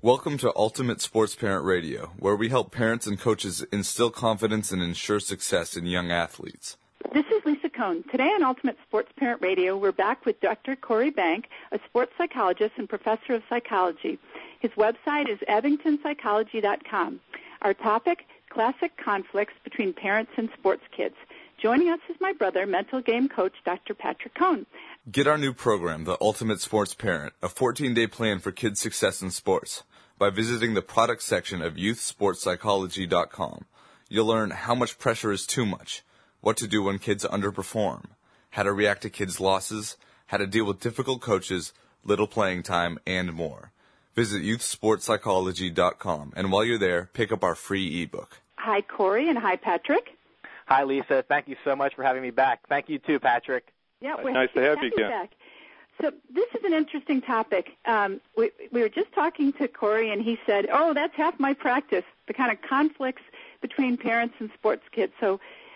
Welcome to Ultimate Sports Parent Radio, where we help parents and coaches instill confidence and ensure success in young athletes. This is Lisa Cohn. Today on Ultimate Sports Parent Radio, we're back with Dr. Corey Bank, a sports psychologist and professor of psychology. His website is abingtonpsychology.com. Our topic, classic conflicts between parents and sports kids. Joining us is my brother, mental game coach, Dr. Patrick Cohn. Get our new program, The Ultimate Sports Parent, a 14-day plan for kids' success in sports, by visiting the product section of youthsportspsychology.com. You'll learn how much pressure is too much, what to do when kids underperform, how to react to kids' losses, how to deal with difficult coaches, little playing time, and more. Visit youthsportspsychology.com, and while you're there, pick up our free ebook. Hi, Corey, and hi, Patrick. Hi, Lisa. Thank you so much for having me back. Thank you, too, Patrick. Yeah, nice to have you again. Back. So this is an interesting topic. We were just talking to Corey, and he said, that's half my practice, the kind of conflicts between parents and sports kids. So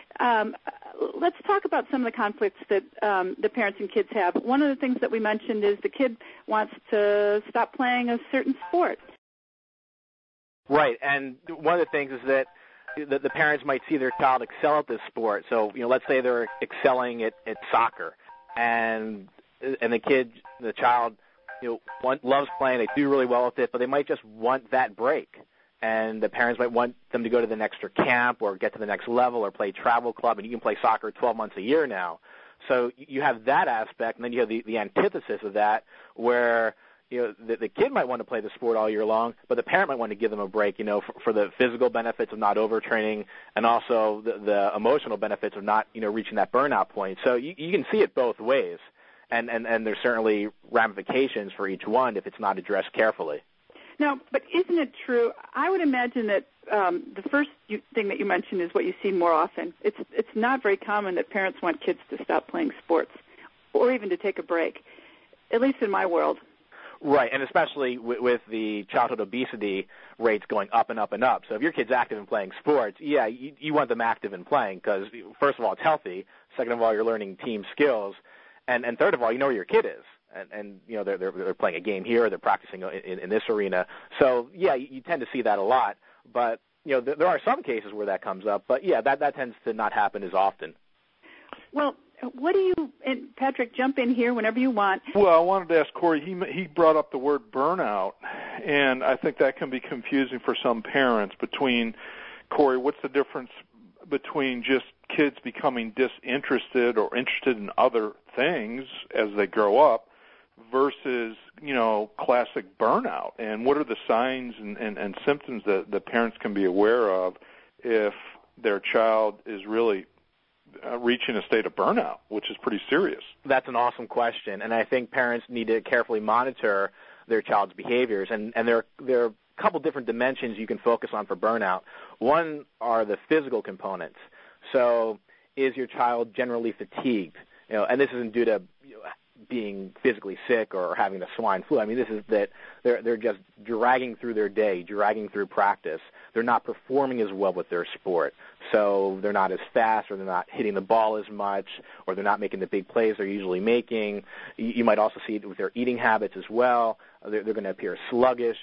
let's talk about some of the conflicts that the parents and kids have. One of the things that we mentioned is the kid wants to stop playing a certain sport. Right, and one of the things is that the parents might see their child excel at this sport. So, let's say they're excelling at soccer, and the child, loves playing. They do really well with it, but they might just want that break. And the parents might want them to go to the next camp or get to the next level or play travel club, and you can play soccer 12 months a year now. So you have that aspect, and then you have the antithesis of that where the kid might want to play the sport all year long, but the parent might want to give them a break, for the physical benefits of not overtraining and also the emotional benefits of not, reaching that burnout point. So you can see it both ways, and there's certainly ramifications for each one if it's not addressed carefully. No, but isn't it true? I would imagine that the first thing that you mentioned is what you see more often. It's not very common that parents want kids to stop playing sports or even to take a break, at least in my world. Right, and especially with the childhood obesity rates going up and up and up. So if your kid's active in playing sports, you want them active in playing because, first of all, it's healthy. Second of all, you're learning team skills. And third of all, you know where your kid is. And they're playing a game here, or they're practicing in this arena. So, you tend to see that a lot. But, there are some cases where that comes up. But, that tends to not happen as often. Well, what do you, and Patrick, jump in here whenever you want. Well, I wanted to ask Corey, he brought up the word burnout, and I think that can be confusing for some parents between, Corey, what's the difference between just kids becoming disinterested or interested in other things as they grow up versus, classic burnout? And what are the signs and symptoms that the parents can be aware of if their child is really reaching a state of burnout, which is pretty serious? That's an awesome question, and I think parents need to carefully monitor their child's behaviors, and there are a couple different dimensions you can focus on for burnout. One are the physical components. So is your child generally fatigued? And this isn't due to being physically sick or having the swine flu. I mean, this is that they're just dragging through their day, dragging through practice. They're not performing as well with their sport. So they're not as fast, or they're not hitting the ball as much, or they're not making the big plays they're usually making. You might also see it with their eating habits as well. They're going to appear sluggish.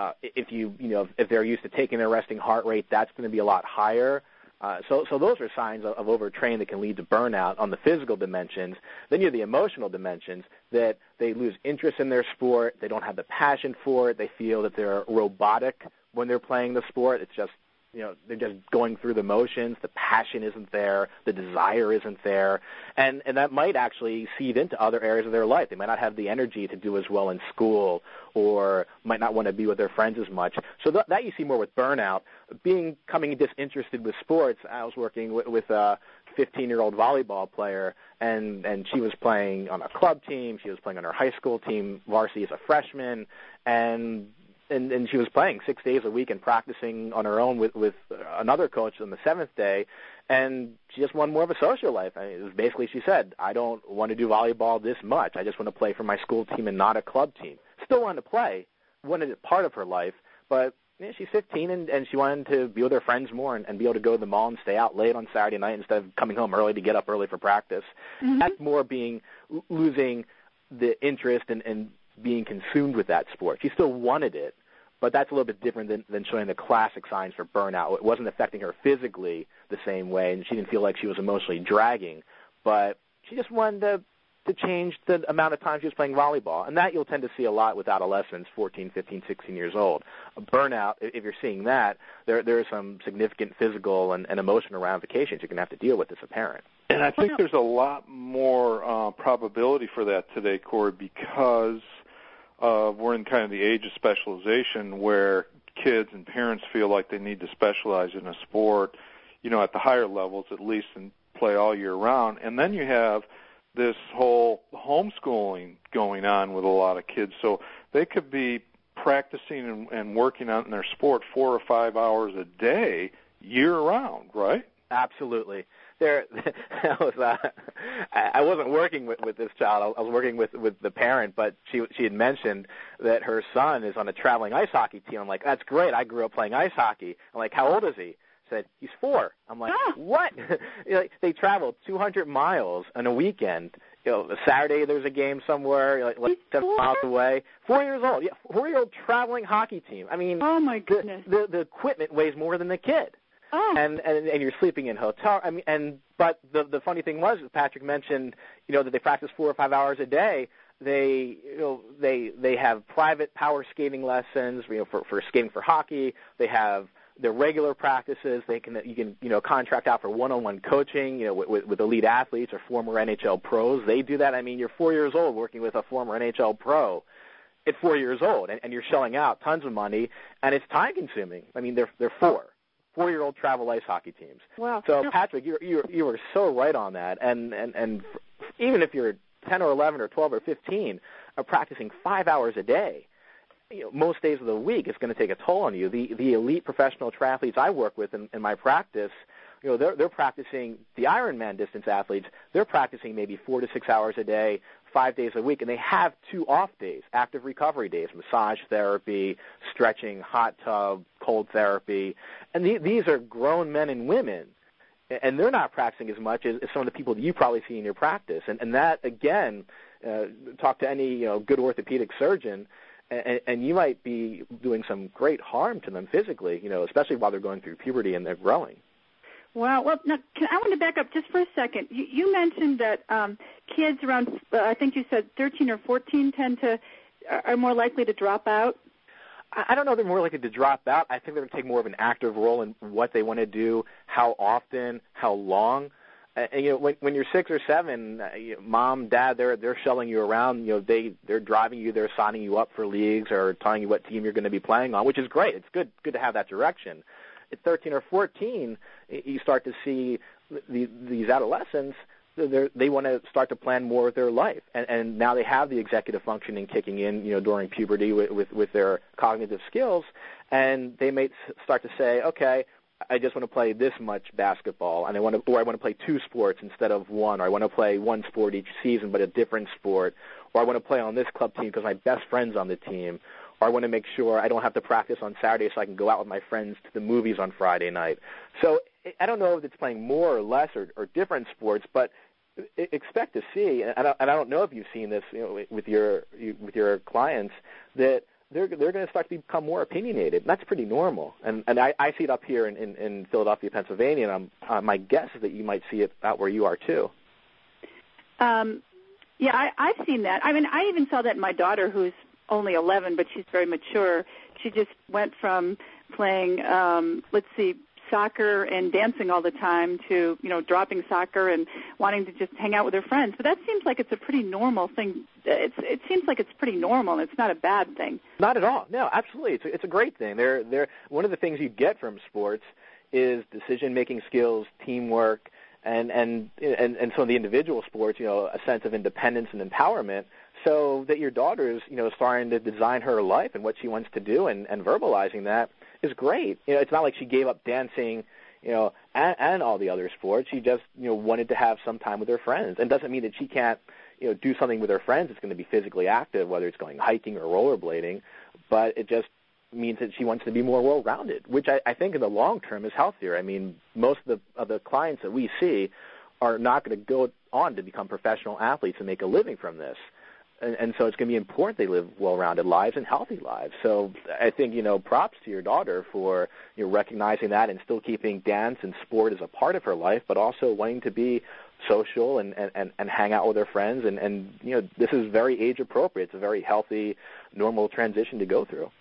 If they're used to taking their resting heart rate, that's going to be a lot higher. So those are signs of overtraining that can lead to burnout on the physical dimensions. Then you have the emotional dimensions, that they lose interest in their sport. They don't have the passion for it. They feel that they're robotic when they're playing the sport. It's just, they're just going through the motions. The passion isn't there. The desire isn't there. And that might actually seed into other areas of their life. They might not have the energy to do as well in school, or might not want to be with their friends as much. So that you see more with burnout. Becoming disinterested with sports, I was working with a 15-year-old volleyball player, and she was playing on a club team. She was playing on her high school team varsity as a freshman, and she was playing 6 days a week and practicing on her own with another coach on the seventh day, and she just wanted more of a social life. I mean, it was basically, she said, I don't want to do volleyball this much. I just want to play for my school team and not a club team. Still wanted to play, wanted it part of her life, but she's 15, and she wanted to be with her friends more and be able to go to the mall and stay out late on Saturday night instead of coming home early to get up early for practice. Mm-hmm. That's more losing the interest and being consumed with that sport. She still wanted it, But that's a little bit different than showing the classic signs for burnout. It wasn't affecting her physically the same way, and she didn't feel like she was emotionally dragging. But she just wanted to change the amount of time she was playing volleyball. And that you'll tend to see a lot with adolescents, 14, 15, 16 years old. A burnout, if you're seeing that, there are some significant physical and emotional ramifications you're going to have to deal with as a parent. And I think there's a lot more probability for that today, Corey, because we're in kind of the age of specialization where kids and parents feel like they need to specialize in a sport, at the higher levels at least, and play all year round. And then you have this whole homeschooling going on with a lot of kids. So they could be practicing and working on their sport 4 or 5 hours a day year round, right? Absolutely. I wasn't working with this child. I was working with the parent, but she had mentioned that her son is on a traveling ice hockey team. I'm like, that's great. I grew up playing ice hockey. I'm like, how old is he? Said he's 4. I'm like, what? They travel 200 miles on a weekend. A Saturday there's a game somewhere, like 7 miles away. 4 years old. Yeah, 4-year-old traveling hockey team. I mean, oh my goodness, the equipment weighs more than the kid. Oh. And you're sleeping in hotel. I mean, but the funny thing was, Patrick mentioned, that they practice 4 or 5 hours a day. They have private power skating lessons, for skating for hockey. They have their regular practices. You can contract out for one-on-one coaching, with elite athletes or former NHL pros. They do that. I mean, you're 4 years old working with a former NHL pro at 4 years old, and you're shelling out tons of money, and it's time-consuming. I mean, they're 4-year-old travel ice hockey teams. Wow. So, Patrick, you were so right on that. And even if you're 10 or 11 or 12 or 15, practicing 5 hours a day, most days of the week, it's going to take a toll on you. The elite professional triathletes I work with in my practice, they're practicing, the Ironman distance athletes, they're practicing maybe 4 to 6 hours a day, 5 days a week, and they have 2 off days, active recovery days, massage therapy, stretching, hot tub, cold therapy. And these are grown men and women, and they're not practicing as much as some of the people that you probably see in your practice. And that, again, talk to any good orthopedic surgeon, and you might be doing some great harm to them physically, especially while they're going through puberty and they're growing. Wow. Well, now, I want to back up just for a second. You mentioned that kids around, I think you said 13 or 14, are more likely to drop out. I don't know if they're more likely to drop out. I think they're going to take more of an active role in what they want to do, how often, how long. And when you're 6 or 7, mom, dad, they're shelling you around. They're driving you, they're signing you up for leagues or telling you what team you're going to be playing on, which is great. It's good to have that direction. At 13 or 14, you start to see these adolescents. They want to start to plan more of their life, and now they have the executive functioning kicking in, during puberty with their cognitive skills, and they may start to say, okay, I just want to play this much basketball, and I want to play 2 sports instead of 1, or I want to play 1 sport each season but a different sport, or I want to play on this club team because my best friend's on the team, or I want to make sure I don't have to practice on Saturday so I can go out with my friends to the movies on Friday night. So I don't know if it's playing more or less or different sports, but expect to see, and I don't know if you've seen this with your clients, that they're going to start to become more opinionated. And that's pretty normal. And I see it up here in Philadelphia, Pennsylvania, and my guess is that you might see it out where you are too. Yeah, I've seen that. I mean, I even saw that in my daughter, who's only 11, but she's very mature. She just went from playing, soccer and dancing all the time to, dropping soccer and wanting to just hang out with her friends. But that seems like it's a pretty normal thing. It seems like it's pretty normal, and it's not a bad thing. Not at all. No, absolutely. It's a great thing. They're one of the things you get from sports is decision-making skills, teamwork, and some of the individual sports, a sense of independence and empowerment, so that your daughter's, starting to design her life and what she wants to do and verbalizing that is great. It's not like she gave up dancing, and all the other sports. She just, wanted to have some time with her friends. And doesn't mean that she can't, do something with her friends that's going to be physically active, whether it's going hiking or rollerblading, but it just means that she wants to be more well-rounded, which I think in the long term is healthier. I mean, most of the clients that we see are not going to go on to become professional athletes and make a living from this. And so it's going to be important they live well-rounded lives and healthy lives. So I think, props to your daughter for recognizing that and still keeping dance and sport as a part of her life, but also wanting to be social and hang out with her friends. And this is very age appropriate. It's a very healthy, normal transition to go through.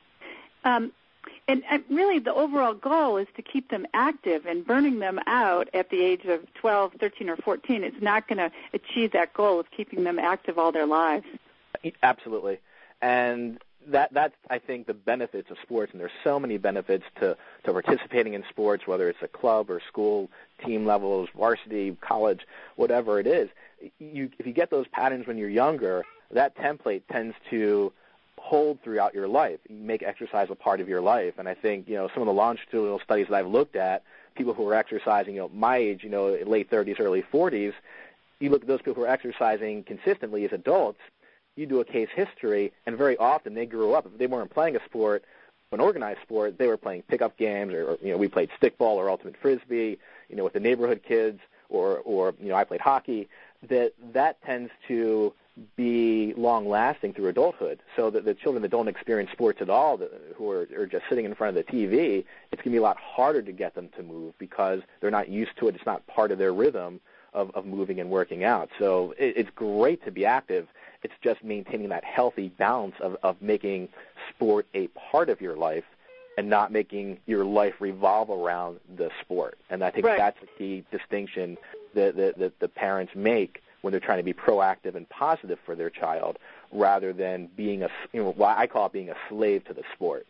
And really the overall goal is to keep them active, and burning them out at the age of 12, 13, or 14 is not going to achieve that goal of keeping them active all their lives. Absolutely. And that's, I think, the benefits of sports, and there's so many benefits to participating in sports, whether it's a club or school, team levels, varsity, college, whatever it is. If you get those patterns when you're younger, that template tends to hold throughout your life. You make exercise a part of your life. And I think, some of the longitudinal studies that I've looked at, people who are exercising, my age, late 30s, early 40s, you look at those people who are exercising consistently as adults, you do a case history, and very often they grew up. If they weren't playing a sport, an organized sport, they were playing pickup games, or we played stickball or ultimate frisbee, with the neighborhood kids, or I played hockey. That tends to be long-lasting through adulthood. So that the children that don't experience sports at all, who are just sitting in front of the TV, it's going to be a lot harder to get them to move because they're not used to it. It's not part of their rhythm of moving and working out. So it's great to be active. It's just maintaining that healthy balance of making sport a part of your life and not making your life revolve around the sport. And I think that's the key distinction that the parents make when they're trying to be proactive and positive for their child, rather than being what I call it being a slave to the sport.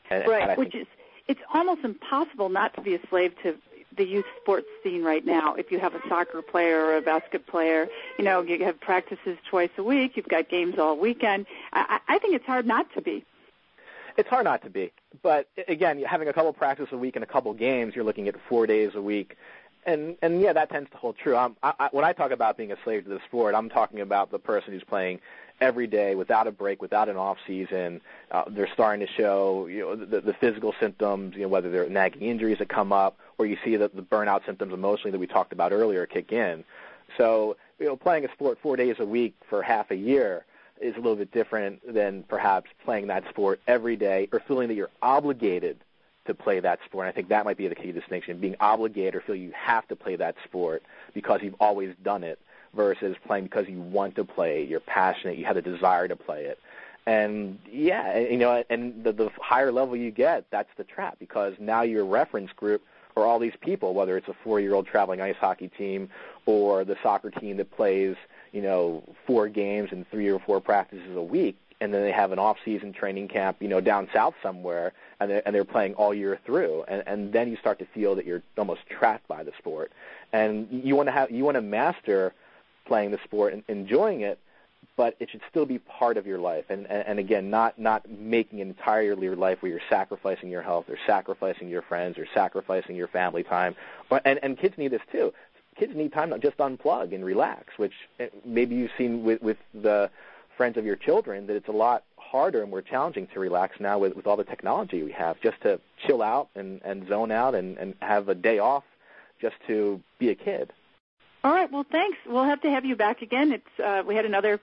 It's almost impossible not to be a slave to the youth sports scene right now. If you have a soccer player or a basket player, you have practices twice a week, you've got games all weekend. I think it's hard not to be. It's hard not to be. But, again, having a couple practices a week and a couple games, you're looking at 4 days a week. And that tends to hold true. When I talk about being a slave to the sport, I'm talking about the person who's playing every day without a break, without an off season. They're starting to show the physical symptoms, whether they're nagging injuries that come up, or you see the burnout symptoms emotionally that we talked about earlier kick in. So playing a sport 4 days a week for half a year is a little bit different than perhaps playing that sport every day or feeling that you're obligated to play that sport. And I think that might be the key distinction, being obligated or feel you have to play that sport because you've always done it versus playing because you want to play it, you're passionate, you have a desire to play it. And, and the higher level you get, that's the trap, because now your reference group are all these people, whether it's a 4-year-old traveling ice hockey team or the soccer team that plays, 4 games and 3 or 4 practices a week, and then they have an off-season training camp, down south somewhere, and they're playing all year through. And then you start to feel that you're almost trapped by the sport. And you want to master playing the sport and enjoying it, but it should still be part of your life. And again, not making it entirely your life where you're sacrificing your health or sacrificing your friends or sacrificing your family time. And kids need this too. Kids need time to just unplug and relax, which maybe you've seen with the friends of your children, that it's a lot harder and more challenging to relax now with all the technology we have, just to chill out and zone out and have a day off just to be a kid. All right. Well, thanks. We'll have to have you back again. We had another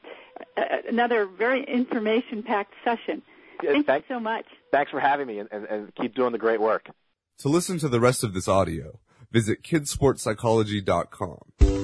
very information-packed session. Thank you so much. Thanks for having me, and keep doing the great work. To listen to the rest of this audio, visit kidsportspsychology.com.